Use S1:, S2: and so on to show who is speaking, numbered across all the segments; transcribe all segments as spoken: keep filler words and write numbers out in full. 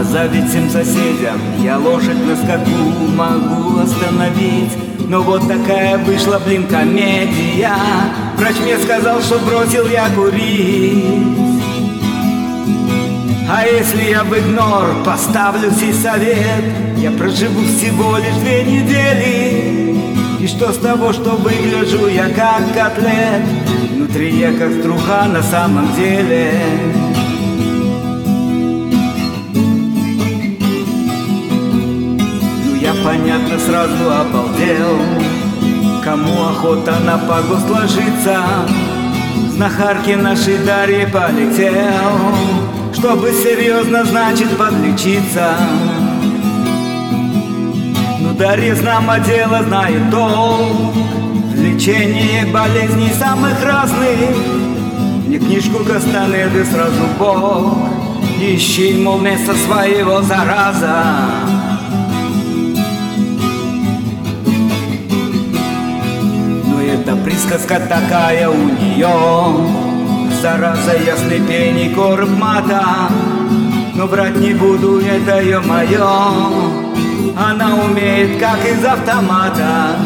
S1: заветь всем соседям, я лошадь на скаку могу остановить. Но вот такая вышла, блин, комедия. Врач мне сказал, что бросил я курить. А если я в игнор поставлю сей совет, я проживу всего лишь две недели. И что с того, что выгляжу я как котлет? Внутри я как струха на самом деле. Ну я, понятно, сразу обалдел. Кому охота на погост ложиться, знахарке нашей Дарье полетел, чтобы серьезно, значит, подлечиться. Ну Дарья знамо дело, знает толк в лечении болезней самых разных. Мне книжку Кастанеды сразу Бог: ищи, мол, место своего, зараза. Ну это присказка такая у нее, зараза, ясный пень и короб мата. Но врать не буду, это ё-моё, она умеет как из автомата.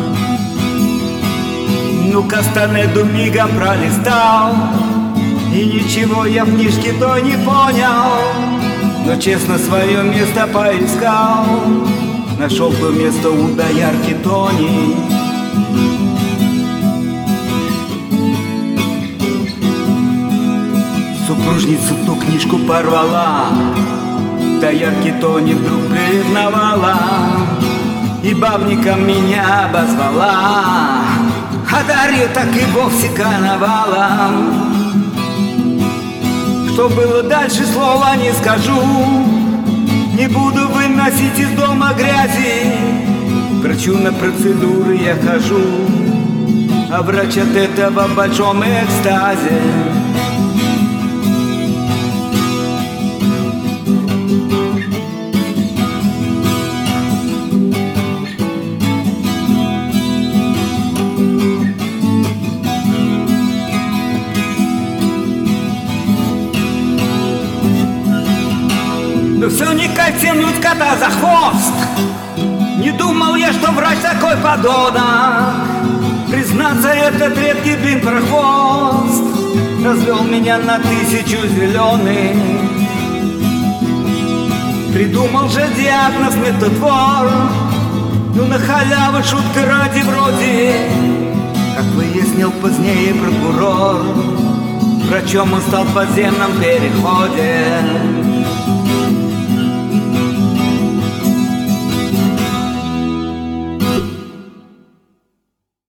S1: Ну Кастанеду мигом пролистал, и ничего я в книжке то не понял. Но честно свое место поискал, нашел то место у доярки Тони. Супружницу ту книжку порвала, доярки Тони вдруг приревновала и бабником меня обозвала, а Дарью так и вовсе коновала. Что было дальше, слова не скажу, не буду выносить из дома грязи. К врачу на процедуры я хожу, а врач от этого в большом экстазе. Ну все никак тянуть кота за хвост. Не думал я, что врач такой подонок. Признаться, этот редкий, блин, прохвост развел меня на тысячу зеленых. Придумал же диагноз метатвор, ну на халяву шутка ради вроде. Как выяснил позднее прокурор, врачом он стал в подземном переходе.